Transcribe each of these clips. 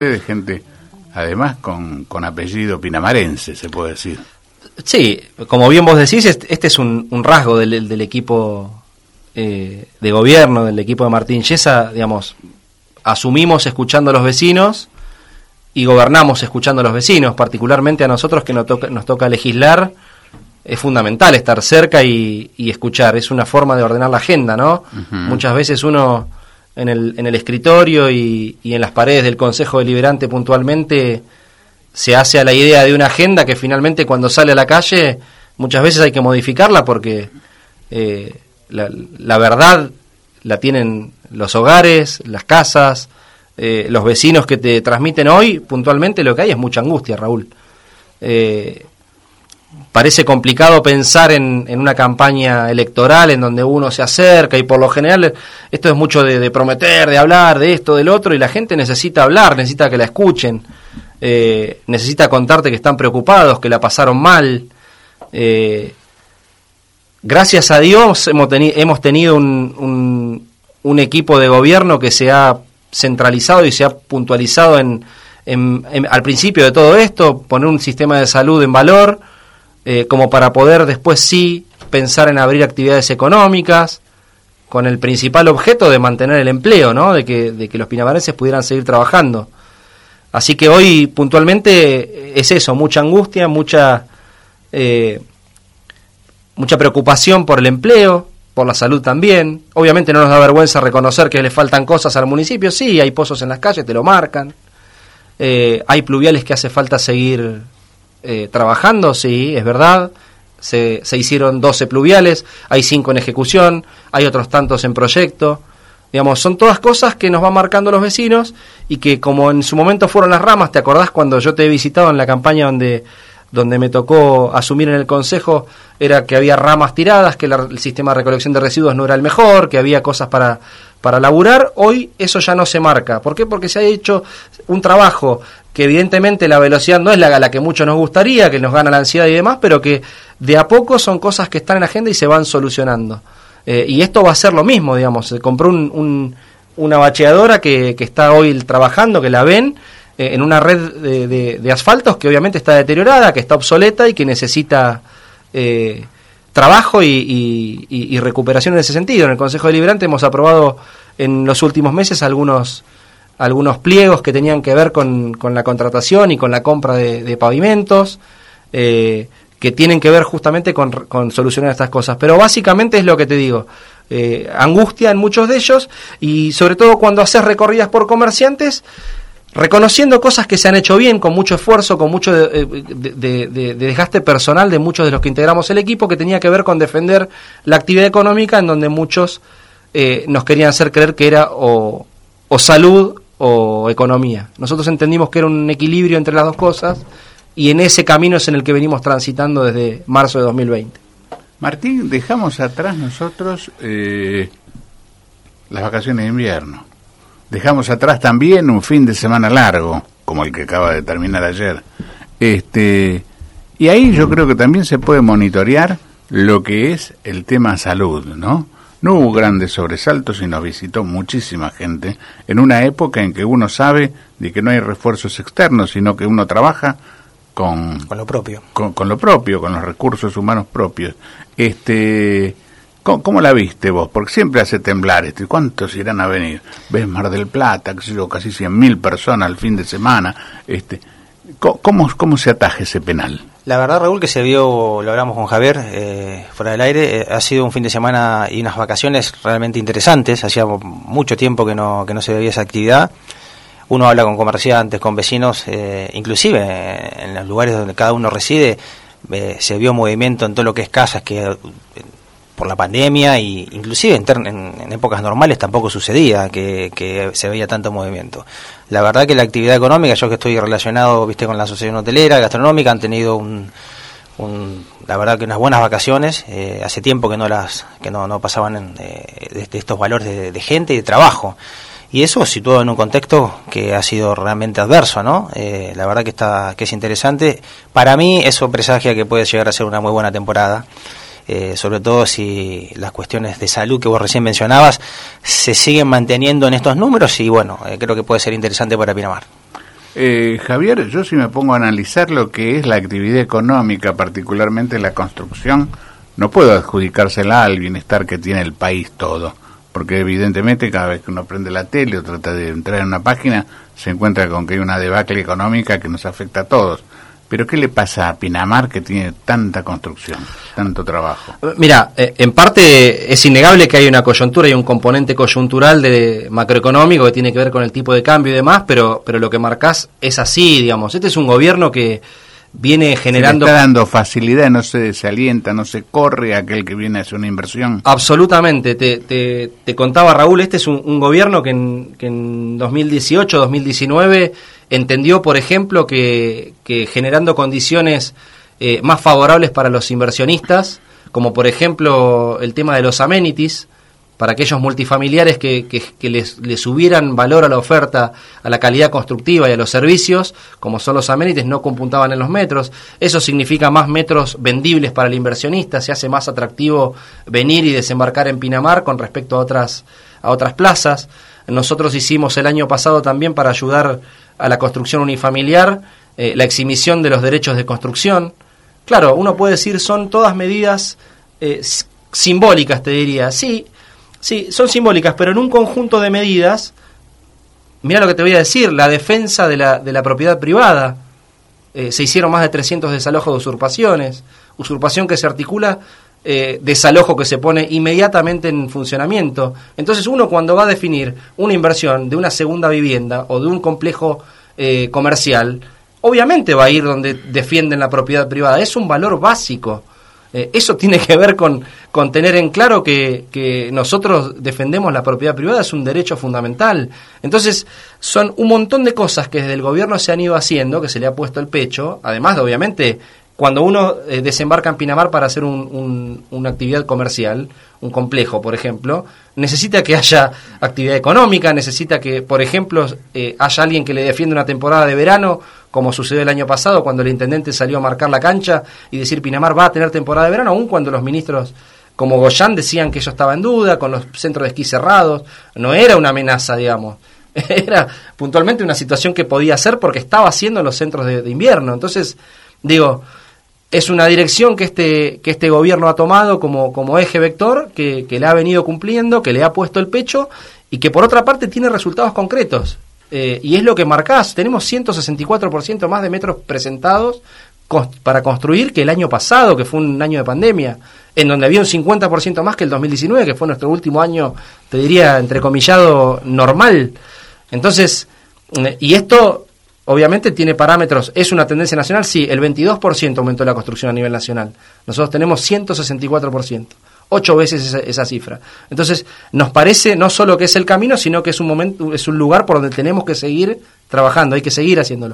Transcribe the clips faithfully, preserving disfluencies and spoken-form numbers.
de gente, además con, con apellido pinamarense, se puede decir. Sí, como bien vos decís, este es un, un rasgo del, del equipo eh, de gobierno, del equipo de Martín Yesa, digamos, asumimos escuchando a los vecinos y gobernamos escuchando a los vecinos, particularmente a nosotros que nos toca, nos toca legislar. Es fundamental estar cerca y, y escuchar, es una forma de ordenar la agenda, ¿no? Uh-huh. Muchas veces uno en el, en el escritorio y, y en las paredes del Consejo Deliberante puntualmente se hace a la idea de una agenda que finalmente cuando sale a la calle muchas veces hay que modificarla porque eh, la, la verdad la tienen los hogares, las casas, eh, los vecinos que te transmiten hoy. Puntualmente lo que hay es mucha angustia, Raúl. Eh, parece complicado pensar en, en una campaña electoral en donde uno se acerca y por lo general esto es mucho de, de prometer, de hablar, de esto, del otro, y la gente necesita hablar, necesita que la escuchen. Eh, necesita contarte que están preocupados, que la pasaron mal. Eh, gracias a Dios hemos, teni- hemos tenido un, un, un equipo de gobierno que se ha centralizado y se ha puntualizado en, en, en al principio de todo esto, poner un sistema de salud en valor, eh, como para poder después sí pensar en abrir actividades económicas, con el principal objeto de mantener el empleo, ¿no? De que, de que los pinamarenses pudieran seguir trabajando. Así que hoy puntualmente es eso, mucha angustia, mucha eh, mucha preocupación por el empleo, por la salud también. Obviamente no nos da vergüenza reconocer que le faltan cosas al municipio, sí, hay pozos en las calles, te lo marcan. Eh, hay pluviales que hace falta seguir eh, trabajando, sí, es verdad. Se, se hicieron doce pluviales, hay cinco en ejecución, hay otros tantos en proyecto. Digamos, son todas cosas que nos van marcando los vecinos y que como en su momento fueron las ramas, ¿te acordás cuando yo te he visitado en la campaña donde, donde me tocó asumir en el consejo? Era que había ramas tiradas, que la, el sistema de recolección de residuos no era el mejor, que había cosas para, para laburar. Hoy eso ya no se marca. ¿Por qué? Porque se ha hecho un trabajo que evidentemente la velocidad no es la, la que mucho nos gustaría, que nos gana la ansiedad y demás, pero que de a poco son cosas que están en la agenda y se van solucionando. Eh, y esto va a ser lo mismo, digamos. Se compró un, un, una bacheadora que, que está hoy trabajando, que la ven, eh, en una red de, de, de asfaltos que obviamente está deteriorada, que está obsoleta y que necesita eh, trabajo y, y, y, y recuperación en ese sentido. En el Consejo Deliberante hemos aprobado en los últimos meses algunos, algunos pliegos que tenían que ver con, con la contratación y con la compra de, de pavimentos, eh, que tienen que ver justamente con, con solucionar estas cosas. Pero básicamente es lo que te digo, eh, angustia en muchos de ellos, y sobre todo cuando haces recorridas por comerciantes, reconociendo cosas que se han hecho bien, con mucho esfuerzo, con mucho de, de, de, de desgaste personal de muchos de los que integramos el equipo, que tenía que ver con defender la actividad económica, en donde muchos eh, nos querían hacer creer que era o, o salud o economía. Nosotros entendimos que era un equilibrio entre las dos cosas, y en ese camino es en el que venimos transitando desde marzo de dos mil veinte. Martín, dejamos atrás nosotros eh, las vacaciones de invierno. Dejamos atrás también un fin de semana largo, como el que acaba de terminar ayer. Este, y ahí yo creo que también se puede monitorear lo que es el tema salud, ¿no? No hubo grandes sobresaltos y nos visitó muchísima gente en una época en que uno sabe de que no hay refuerzos externos, sino que uno trabaja Con, con lo propio con, con lo propio, con los recursos humanos propios. Este, ¿cómo, cómo la viste vos? Porque siempre hace temblar esto. ¿Cuántos irán a venir? ¿Ves Mar del Plata, qué sé yo, casi cien mil personas al fin de semana? Este, ¿cómo, cómo se ataja ese penal? La verdad, Raúl, que se vio, lo hablamos con Javier eh, fuera del aire, eh, ha sido un fin de semana y unas vacaciones realmente interesantes. Hacía mucho tiempo que no que no se veía esa actividad. Uno habla con comerciantes, con vecinos, eh, inclusive eh, en los lugares donde cada uno reside, eh, se vio movimiento en todo lo que es casas, que eh, por la pandemia y inclusive en, ter- en, en épocas normales tampoco sucedía que, que se veía tanto movimiento. La verdad que la actividad económica, yo que estoy relacionado, viste, con la asociación hotelera, gastronómica, han tenido un, un la verdad que unas buenas vacaciones. Eh, hace tiempo que no las que no, no pasaban en, eh, de, de estos valores de, de gente y de trabajo. Y eso situado en un contexto que ha sido realmente adverso, ¿no? Eh, la verdad que está que es interesante. Para mí eso presagia que puede llegar a ser una muy buena temporada, eh, sobre todo si las cuestiones de salud que vos recién mencionabas se siguen manteniendo en estos números y bueno, eh, creo que puede ser interesante para Pinamar. Eh, Javier, yo si me pongo a analizar lo que es la actividad económica, particularmente la construcción, no puedo adjudicársela al bienestar que tiene el país todo, porque evidentemente cada vez que uno prende la tele o trata de entrar en una página, se encuentra con que hay una debacle económica que nos afecta a todos. Pero ¿qué le pasa a Pinamar, que tiene tanta construcción, tanto trabajo? Mira, eh, en parte es innegable que hay una coyuntura y un componente coyuntural de macroeconómico que tiene que ver con el tipo de cambio y demás, pero pero lo que marcás es así, digamos. Este es un gobierno que viene generando... Se le está dando facilidad, no se desalienta, no se corre a aquel que viene a hacer una inversión. Absolutamente. Te, te, te contaba, Raúl, este es un, un gobierno que en, que en dos mil dieciocho, dos mil diecinueve... entendió, por ejemplo, que, que generando condiciones eh, más favorables para los inversionistas, como por ejemplo el tema de los amenities, para aquellos multifamiliares que, que, que les, les subieran valor a la oferta, a la calidad constructiva y a los servicios, como son los amenities, no compuntaban en los metros. Eso significa más metros vendibles para el inversionista, se hace más atractivo venir y desembarcar en Pinamar con respecto a otras, a otras plazas. Nosotros hicimos el año pasado también, para ayudar a la construcción unifamiliar, eh, la exhibición de los derechos de construcción. Claro, uno puede decir, son todas medidas eh, simbólicas, te diría. Sí, sí, son simbólicas, pero en un conjunto de medidas, mira lo que te voy a decir, la defensa de la, de la propiedad privada. Eh, se hicieron más de trescientos desalojos de usurpaciones, usurpación que se articula, eh, desalojo que se pone inmediatamente en funcionamiento. Entonces uno, cuando va a definir una inversión de una segunda vivienda o de un complejo eh, comercial, obviamente va a ir donde defienden la propiedad privada. Es un valor básico. Eh, eso tiene que ver con, con tener en claro que, que nosotros defendemos la propiedad privada, es un derecho fundamental. Entonces son un montón de cosas que desde el gobierno se han ido haciendo, que se le ha puesto el pecho, además de, obviamente, cuando uno eh, desembarca en Pinamar para hacer un, un, una actividad comercial, un complejo, por ejemplo, necesita que haya actividad económica, necesita que, por ejemplo, eh, haya alguien que le defienda una temporada de verano, como sucedió el año pasado, cuando el intendente salió a marcar la cancha y decir Pinamar va a tener temporada de verano, aun cuando los ministros como Goyán decían que eso estaba en duda, con los centros de esquí cerrados. No era una amenaza, digamos, era puntualmente una situación que podía ser porque estaba haciendo los centros de, de invierno. Entonces, digo, es una dirección que este que este gobierno ha tomado como, como eje vector, que, que le ha venido cumpliendo, que le ha puesto el pecho y que por otra parte tiene resultados concretos. Eh, y es lo que marcás, tenemos ciento sesenta y cuatro por ciento más de metros presentados cost- para construir que el año pasado, que fue un año de pandemia, en donde había un cincuenta por ciento más que el dos mil diecinueve, que fue nuestro último año, te diría, entrecomillado, normal. Entonces, eh, y esto obviamente tiene parámetros. ¿Es una tendencia nacional? Sí, el veintidós por ciento aumentó la construcción a nivel nacional. Nosotros tenemos ciento sesenta y cuatro por ciento, ocho veces esa, esa cifra. Entonces, nos parece no solo que es el camino, sino que es un momento, es un lugar por donde tenemos que seguir trabajando, hay que seguir haciéndolo.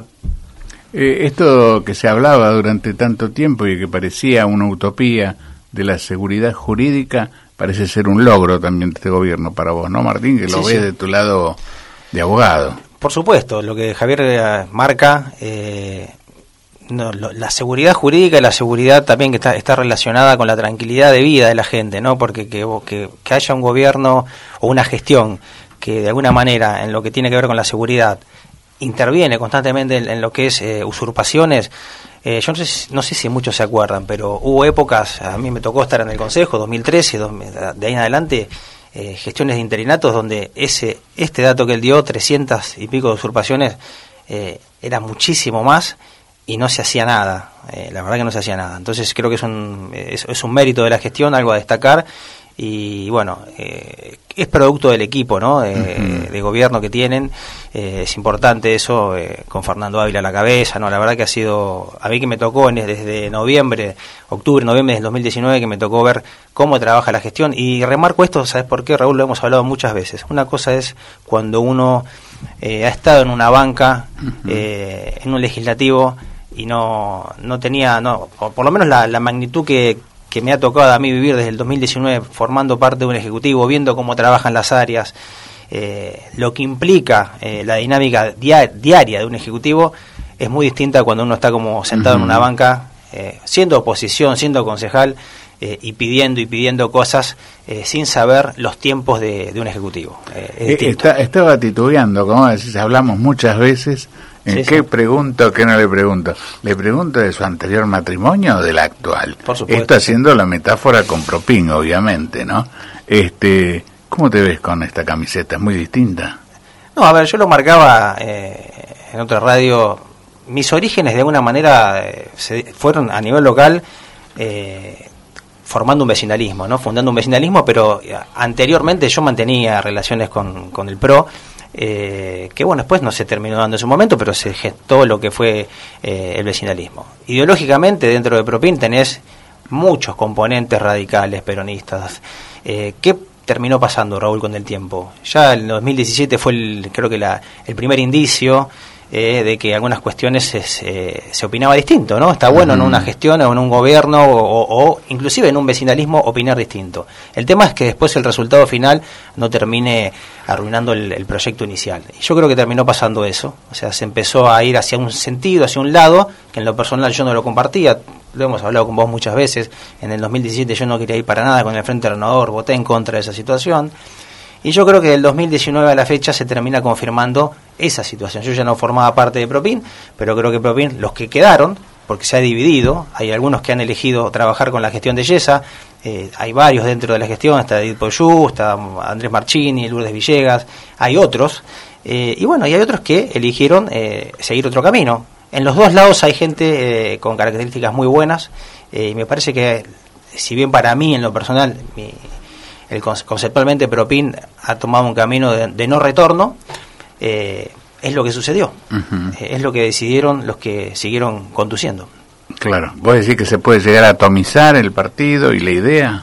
Eh, esto que se hablaba durante tanto tiempo y que parecía una utopía de la seguridad jurídica, parece ser un logro también de este gobierno para vos, ¿no, Martín? Que lo sí, ves sí. de tu lado de abogado. Por supuesto, lo que Javier marca, eh, no, lo, la seguridad jurídica y la seguridad también que está, está relacionada con la tranquilidad de vida de la gente, ¿no? Porque que, que, que haya un gobierno o una gestión que de alguna manera en lo que tiene que ver con la seguridad interviene constantemente en, en lo que es eh, usurpaciones. Eh, yo no sé, no sé si muchos se acuerdan, pero hubo épocas, a mí me tocó estar en el Consejo, dos mil trece, dos, de ahí en adelante, Eh, gestiones de interinatos donde ese este dato que él dio, trescientas y pico de usurpaciones, eh, era muchísimo más y no se hacía nada, eh, la verdad que no se hacía nada. Entonces creo que es un, es, es un mérito de la gestión, algo a destacar, y bueno, eh, es producto del equipo, ¿no? Eh, uh-huh. de gobierno que tienen, eh, es importante eso, eh, con Fernando Ávila a la cabeza, ¿no? La verdad que ha sido, a mí que me tocó en, desde noviembre, octubre, noviembre del dos mil diecinueve, que me tocó ver cómo trabaja la gestión, y remarco esto, ¿sabes por qué, Raúl? Lo hemos hablado muchas veces. Una cosa es cuando uno eh, ha estado en una banca, uh-huh. eh, en un legislativo, y no no tenía, no por, por lo menos la, la magnitud que que me ha tocado a mí vivir desde el dos mil diecinueve formando parte de un ejecutivo, viendo cómo trabajan las áreas, eh, lo que implica eh, la dinámica dia- diaria de un ejecutivo es muy distinta cuando uno está como sentado uh-huh. en una banca, eh, siendo oposición, siendo concejal, eh, y pidiendo y pidiendo cosas eh, sin saber los tiempos de, de un ejecutivo. Eh, es Está, estaba titubeando, como decís, hablamos muchas veces ¿En Sí, qué sí. pregunto, qué no le pregunto? ¿Le pregunto de su anterior matrimonio o del actual? Por supuesto. Esto haciendo la metáfora con Propín, obviamente, ¿no? Este, ¿cómo te ves con esta camiseta? ¿Es muy distinta? No, a ver, yo lo marcaba eh, en otra radio. Mis orígenes de alguna manera eh, se, fueron a nivel local eh, formando un vecinalismo, ¿no? Fundando un vecinalismo, pero eh, anteriormente yo mantenía relaciones con, con el P R O, eh, que bueno, después no se terminó dando en su momento, pero se gestó lo que fue eh, el vecinalismo. Ideológicamente dentro de Propin tenés muchos componentes radicales peronistas. Eh, ¿Qué terminó pasando, Raúl, con el tiempo? Ya en dos mil diecisiete fue el, creo que la, el primer indicio eh, de que algunas cuestiones se, se, se opinaba distinto, ¿no? Está bueno uh-huh. en una gestión o en un gobierno o, o, o inclusive en un vecinalismo opinar distinto. El tema es que después el resultado final no termine arruinando el, el proyecto inicial. Y yo creo que terminó pasando eso. O sea, se empezó a ir hacia un sentido, hacia un lado, que en lo personal yo no lo compartía. Lo hemos hablado con vos muchas veces. En el dos mil diecisiete yo no quería ir para nada con el Frente Renovador, voté en contra de esa situación. Y yo creo que del dos mil diecinueve a la fecha se termina confirmando esa situación. Yo ya no formaba parte de Propin, pero creo que Propin, los que quedaron, porque se ha dividido, hay algunos que han elegido trabajar con la gestión de Yesa, eh, hay varios dentro de la gestión, está Edith Poyú, está Andrés Marchini, Lourdes Villegas, hay otros, eh, y bueno, y hay otros que eligieron eh, seguir otro camino. En los dos lados hay gente eh, con características muy buenas, eh, y me parece que, si bien para mí en lo personal, mi, el conceptualmente Propin ha tomado un camino de, de no retorno, eh, es lo que sucedió, uh-huh. eh, es lo que decidieron los que siguieron conduciendo. Claro, ¿vos decís que se puede llegar a atomizar el partido y la idea?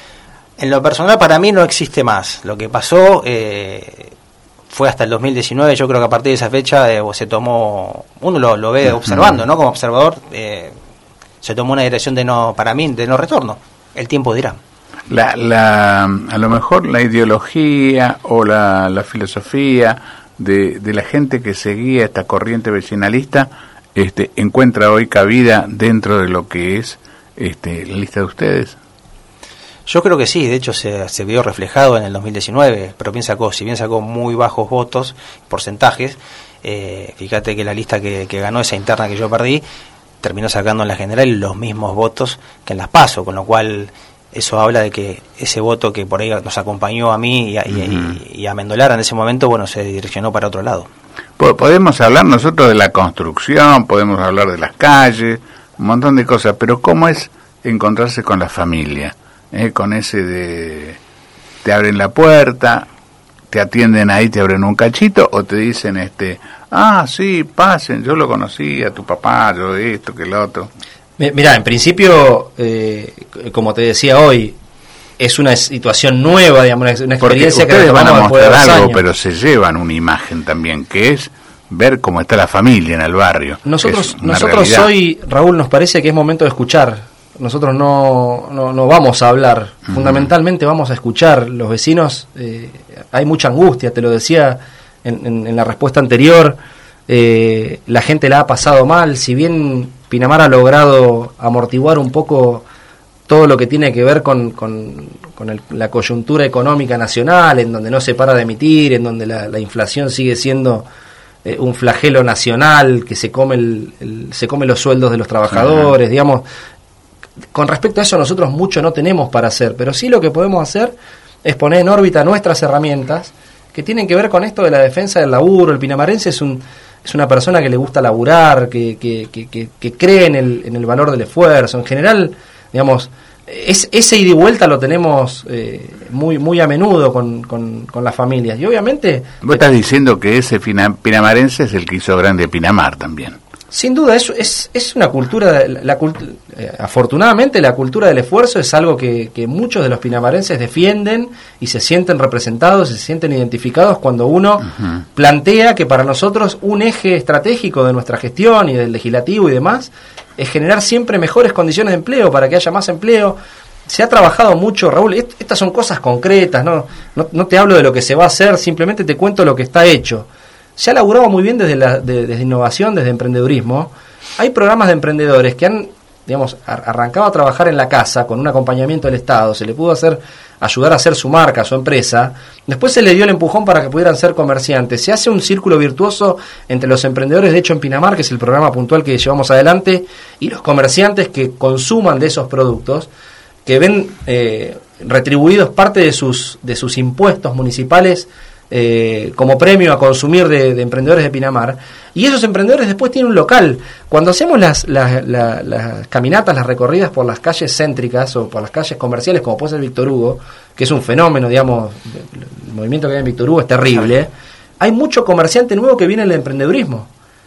En lo personal para mí no existe más. Lo que pasó eh, fue hasta el dos mil diecinueve, yo creo que a partir de esa fecha eh, se tomó, uno lo, lo ve uh-huh. observando, ¿no? Como observador, eh, se tomó una dirección de no, para mí, de no retorno. El tiempo dirá. La, la, a lo mejor la ideología o la, la filosofía de, de la gente que seguía esta corriente vecinalista este, encuentra hoy cabida dentro de lo que es este, la lista de ustedes. Yo creo que sí, de hecho se, se vio reflejado en el dos mil diecinueve, pero bien sacó, si bien sacó muy bajos votos, porcentajes, eh, fíjate que la lista que, que ganó, esa interna que yo perdí, terminó sacando en la general los mismos votos que en las PASO, con lo cual eso habla de que ese voto que por ahí nos acompañó a mí y a, uh-huh. y, y a Mendolara en ese momento, bueno, se direccionó para otro lado. Podemos hablar nosotros de la construcción, podemos hablar de las calles, un montón de cosas, pero ¿cómo es encontrarse con la familia? ¿Eh? Con ese de te abren la puerta, te atienden ahí, te abren un cachito, o te dicen, este ah, sí, pasen, yo lo conocí, a tu papá, yo esto, que lo otro. Mirá, en principio, eh, como te decía hoy, es una situación nueva, digamos, una, una experiencia que ustedes van a mostrar algo, años. Pero se llevan una imagen también, que es ver cómo está la familia en el barrio. Nosotros, nosotros hoy, Raúl, nos parece que es momento de escuchar. Nosotros no, no, no vamos a hablar, uh-huh. fundamentalmente vamos a escuchar. Los vecinos, eh, hay mucha angustia, te lo decía en, en, en la respuesta anterior, eh, la gente la ha pasado mal, si bien Pinamar ha logrado amortiguar un poco todo lo que tiene que ver con, con, con el, la coyuntura económica nacional, en donde no se para de emitir, en donde la, la inflación sigue siendo eh, un flagelo nacional que se come el, el, se come los sueldos de los trabajadores, uh-huh. digamos. Con respecto a eso nosotros mucho no tenemos para hacer, pero sí lo que podemos hacer es poner en órbita nuestras herramientas que tienen que ver con esto de la defensa del laburo. El pinamarense es un es una persona que le gusta laburar, que, que, que, que, que cree en el, en el valor del esfuerzo. En general, digamos, es, ese ida y vuelta lo tenemos eh, muy muy a menudo con, con, con las familias. Y obviamente... Vos estás diciendo que ese pinamarense es el que hizo grande Pinamar también. Sin duda, es, es, es una cultura, la, la cultu- eh, afortunadamente la cultura del esfuerzo es algo que, que muchos de los pinamarenses defienden y se sienten representados, se sienten identificados cuando uno uh-huh. plantea que para nosotros un eje estratégico de nuestra gestión y del legislativo y demás es generar siempre mejores condiciones de empleo para que haya más empleo. Se ha trabajado mucho, Raúl, est- estas son cosas concretas, ¿no? No, no te hablo de lo que se va a hacer, simplemente te cuento lo que está hecho. Se ha laburado muy bien desde la de, desde innovación, desde emprendedurismo. Hay programas de emprendedores que han, digamos, arrancaba a trabajar en la casa con un acompañamiento del Estado, se le pudo hacer ayudar a hacer su marca, su empresa, después se le dio el empujón para que pudieran ser comerciantes. Se hace un círculo virtuoso entre los emprendedores de Hecho en Pinamar, que es el programa puntual que llevamos adelante, y los comerciantes que consuman de esos productos, que ven eh, retribuidos parte de sus, de sus impuestos municipales Eh, como premio a consumir de, de emprendedores de Pinamar, y esos emprendedores después tienen un local. Cuando hacemos las, las, las, las caminatas, las recorridas por las calles céntricas o por las calles comerciales, como puede ser Víctor Hugo, que es un fenómeno, digamos, el movimiento que hay en Víctor Hugo es terrible, hay mucho comerciante nuevo que viene del emprendedurismo.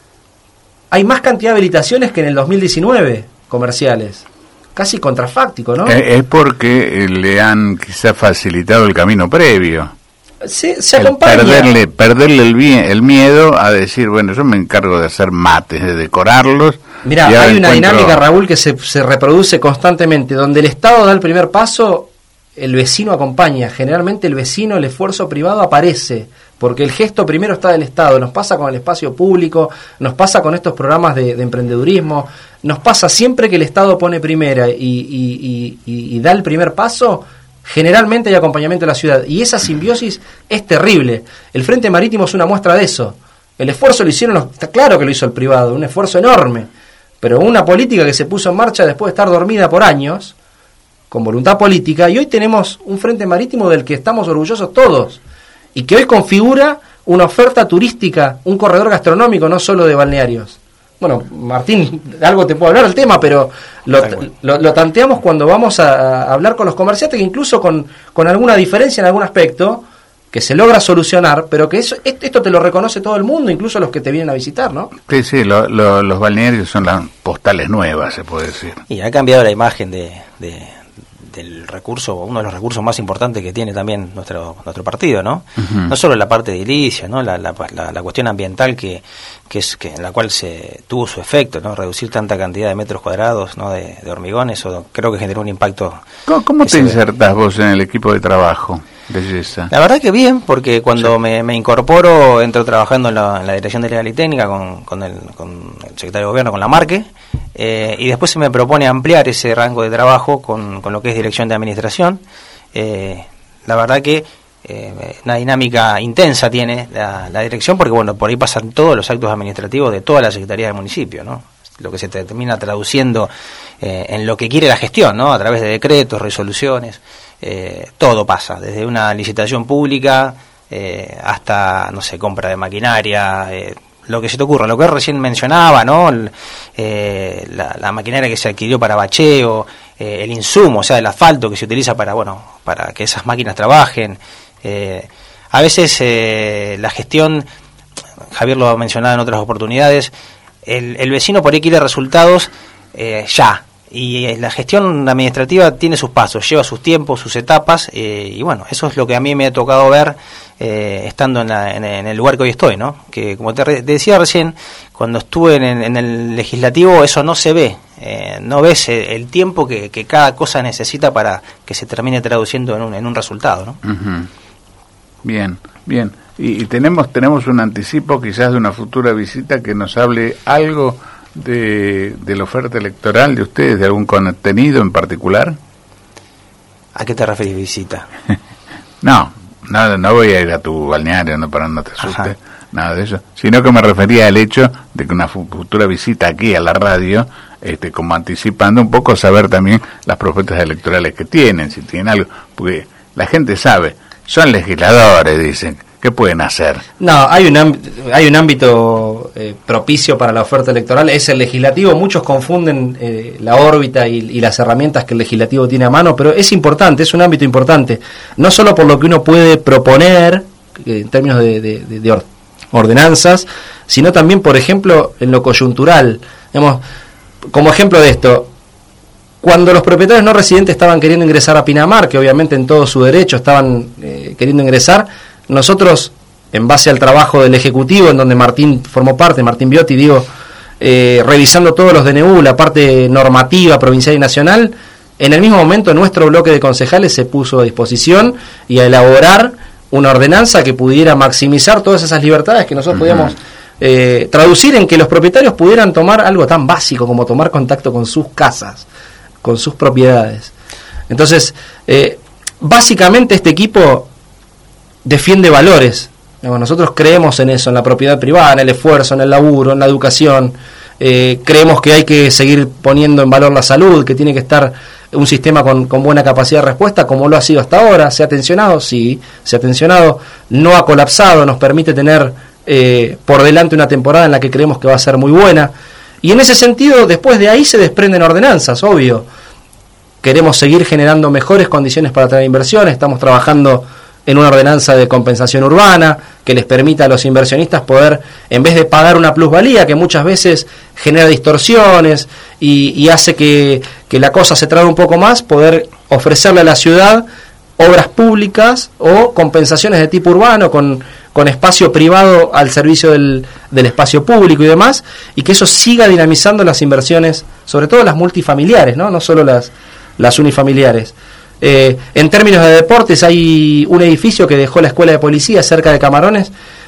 Hay más cantidad de habilitaciones que en el dos mil diecinueve comerciales, casi contrafáctico, ¿no? Es porque le han quizá facilitado el camino previo. Se, se el acompaña. Perderle, perderle el, bien, el miedo a decir, bueno, yo me encargo de hacer mates, de decorarlos. Mira, hay una encuentro... dinámica, Raúl, que se, se reproduce constantemente. Donde el Estado da el primer paso, el vecino acompaña. Generalmente el vecino, el esfuerzo privado aparece, porque el gesto primero está del Estado. Nos pasa con el espacio público, nos pasa con estos programas de, de emprendedurismo, nos pasa siempre que el Estado pone primera y, y, y, y, y da el primer paso. Generalmente hay acompañamiento de la ciudad, y esa simbiosis es terrible. El Frente Marítimo es una muestra de eso. El esfuerzo lo hicieron, está claro que lo hizo el privado, un esfuerzo enorme, pero una política que se puso en marcha después de estar dormida por años, con voluntad política, y hoy tenemos un Frente Marítimo del que estamos orgullosos todos, y que hoy configura una oferta turística, un corredor gastronómico, no solo de balnearios. Bueno, Martín, algo te puedo hablar del tema, pero lo, lo, lo tanteamos cuando vamos a, a hablar con los comerciantes, que incluso con, con alguna diferencia en algún aspecto, que se logra solucionar, pero que eso, esto te lo reconoce todo el mundo, incluso los que te vienen a visitar, ¿no? Sí, sí, lo, lo, los balnearios son las postales nuevas, se puede decir. Y ha cambiado la imagen de, de, del recurso, uno de los recursos más importantes que tiene también nuestro nuestro partido, ¿no? Uh-huh. No solo la parte edilicia, ¿no? La, la, la, la cuestión ambiental que, que es que en la cual se tuvo su efecto, ¿no? Reducir tanta cantidad de metros cuadrados, ¿no? de, de hormigón, eso creo que generó un impacto. ¿Cómo, cómo te insertás vos en el equipo de trabajo? Belleza. La verdad que bien, porque cuando sí. me, me incorporo, entro trabajando en la, en la Dirección de Legal y Técnica con, con, el, con el secretario de Gobierno, con la Marque, eh, y después se me propone ampliar ese rango de trabajo con, con lo que es Dirección de Administración. Eh, la verdad que eh, una dinámica intensa tiene la, la dirección, porque bueno, por ahí pasan todos los actos administrativos de toda la Secretaría del municipio, ¿no? Lo que se te termina traduciendo eh, en lo que quiere la gestión, ¿no? A través de decretos, resoluciones. Eh, todo pasa, desde una licitación pública eh, hasta, no sé, compra de maquinaria, eh, lo que se te ocurra, lo que recién mencionaba, ¿no? El, eh, la, la maquinaria que se adquirió para bacheo, eh, el insumo, o sea, el asfalto que se utiliza para, bueno, para que esas máquinas trabajen. Eh, a veces eh, la gestión, Javier lo ha mencionado en otras oportunidades, el, el vecino por ahí quiere resultados eh, ya. Y la gestión administrativa tiene sus pasos, lleva sus tiempos, sus etapas, eh, y bueno, eso es lo que a mí me ha tocado ver eh, estando en, la, en, en el lugar que hoy estoy, ¿no? Que como te, re, te decía recién, cuando estuve en, en el legislativo eso no se ve, eh, no ves el, el tiempo que, que cada cosa necesita para que se termine traduciendo en un, en un resultado, ¿no? Uh-huh. Bien, bien. Y, y tenemos tenemos un anticipo quizás de una futura visita que nos hable algo de, de la oferta electoral de ustedes, de algún contenido en particular. ¿A qué te referís, visita? no, no, no voy a ir a tu balneario, no, para no te asustes, nada de eso, sino que me refería al hecho de que una futura visita aquí a la radio, este, como anticipando un poco, saber también las propuestas electorales que tienen, si tienen algo, porque la gente sabe, son legisladores, dicen, ¿qué pueden hacer? No, hay un ámbito, hay un ámbito eh, propicio para la oferta electoral, es el legislativo. Muchos confunden eh, la órbita y, y las herramientas que el legislativo tiene a mano, pero es importante, es un ámbito importante, no solo por lo que uno puede proponer eh, en términos de, de, de, de ordenanzas, sino también, por ejemplo, en lo coyuntural. Digamos, como ejemplo de esto, cuando los propietarios no residentes estaban queriendo ingresar a Pinamar, que obviamente en todo su derecho estaban eh, queriendo ingresar, nosotros, en base al trabajo del Ejecutivo, en donde Martín formó parte, Martín Biotti, digo, eh, revisando todos los D N U, la parte normativa, provincial y nacional, en el mismo momento nuestro bloque de concejales se puso a disposición y a elaborar una ordenanza que pudiera maximizar todas esas libertades que nosotros uh-huh. podíamos eh, traducir en que los propietarios pudieran tomar algo tan básico como tomar contacto con sus casas, con sus propiedades. Entonces, eh, básicamente este equipo defiende valores. Nosotros creemos en eso, en la propiedad privada, en el esfuerzo, en el laburo, en la educación. Eh, creemos que hay que seguir poniendo en valor la salud, que tiene que estar un sistema con, con buena capacidad de respuesta, como lo ha sido hasta ahora. ¿Se ha tensionado? Sí, se ha tensionado. No ha colapsado, nos permite tener eh, por delante una temporada en la que creemos que va a ser muy buena. Y en ese sentido, después de ahí se desprenden ordenanzas, obvio. Queremos seguir generando mejores condiciones para traer inversiones. Estamos trabajando en una ordenanza de compensación urbana que les permita a los inversionistas poder, en vez de pagar una plusvalía que muchas veces genera distorsiones y, y hace que, que la cosa se trabe un poco más, poder ofrecerle a la ciudad obras públicas o compensaciones de tipo urbano con, con espacio privado al servicio del, del espacio público y demás, y que eso siga dinamizando las inversiones, sobre todo las multifamiliares, no, no solo las, las unifamiliares. Eh, en términos de deportes, hay un edificio que dejó la escuela de policía cerca de Camarones,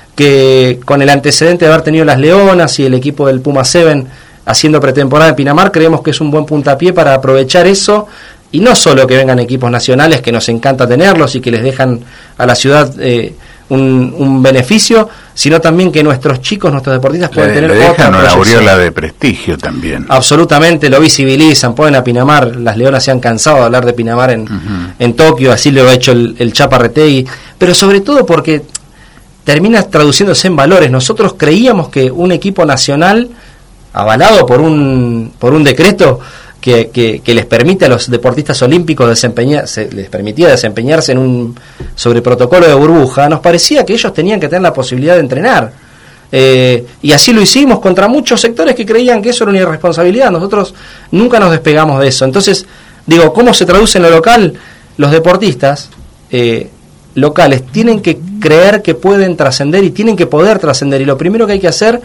que con el antecedente de haber tenido las Leonas y el equipo del Puma siete haciendo pretemporada en Pinamar, creemos que es un buen puntapié para aprovechar eso, y no solo que vengan equipos nacionales, que nos encanta tenerlos y que les dejan a la ciudad eh, un, un beneficio, sino también que nuestros chicos, nuestros deportistas pueden le, tener le otra dejan una proyección. aureola de prestigio también. Absolutamente, lo visibilizan, ponen a Pinamar. Las Leonas se han cansado de hablar de Pinamar en, uh-huh. en Tokio, así lo ha hecho el, el Chapa Retegui, pero sobre todo porque termina traduciéndose en valores. Nosotros creíamos que un equipo nacional, avalado por un por un decreto que, que, que les permite a los deportistas olímpicos desempeñar, se, les permitía desempeñarse en un sobre protocolo de burbuja, nos parecía que ellos tenían que tener la posibilidad de entrenar. Eh, y así lo hicimos contra muchos sectores que creían que eso era una irresponsabilidad. Nosotros nunca nos despegamos de eso. Entonces, digo, ¿cómo se traduce en lo local? Los deportistas eh, locales tienen que creer que pueden trascender y tienen que poder trascender. Y lo primero que hay que hacer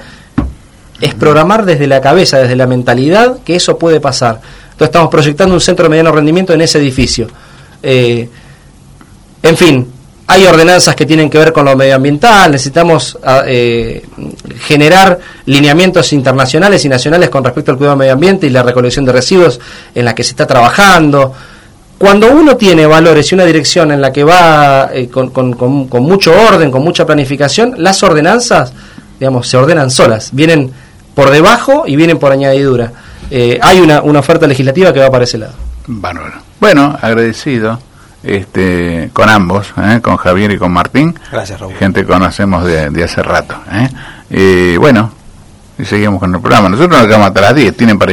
es programar desde la cabeza, desde la mentalidad, que eso puede pasar. Entonces estamos proyectando un centro de mediano rendimiento en ese edificio. Eh, en fin, hay ordenanzas que tienen que ver con lo medioambiental, necesitamos eh, generar lineamientos internacionales y nacionales con respecto al cuidado del medio ambiente y la recolección de residuos en la que se está trabajando. Cuando uno tiene valores y una dirección en la que va eh, con, con, con, con mucho orden, con mucha planificación, las ordenanzas, digamos, se ordenan solas, vienen por debajo y vienen por añadidura. Eh, hay una, una oferta legislativa que va para ese lado. Bárbaro. Bueno, agradecido este con ambos, ¿eh? Con Javier y con Martín. Gracias, Raúl. Gente que conocemos de, de hace rato. ¿eh? Eh, bueno, y seguimos con el programa. Nosotros nos quedamos hasta las diez. Tienen para